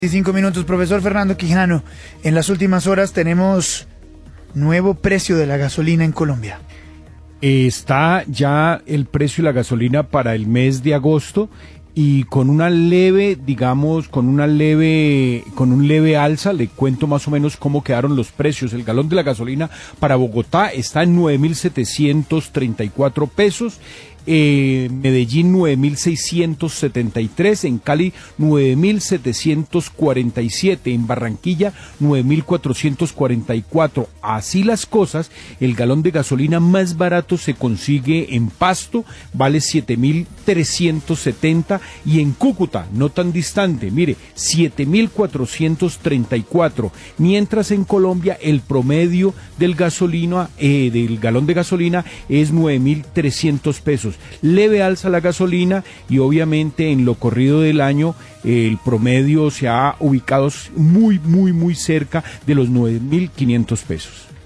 5 minutos, profesor Fernando Quijano. En las últimas horas tenemos nuevo precio de la gasolina en Colombia. Está ya el precio de la gasolina para el mes de agosto y con una leve, digamos, con un leve alza. Le cuento más o menos cómo quedaron los precios. El galón de la gasolina para Bogotá está en 9.734 pesos. Medellín 9.673, en Cali 9.747, en Barranquilla 9.444. Así las cosas, el galón de gasolina más barato se consigue en Pasto, vale 7.370, y en Cúcuta, no tan distante, mire, 7.434, mientras en Colombia el promedio del del galón de gasolina es 9.300 pesos. Leve alza la gasolina y obviamente en lo corrido del año el promedio se ha ubicado muy cerca de los 9.500 pesos.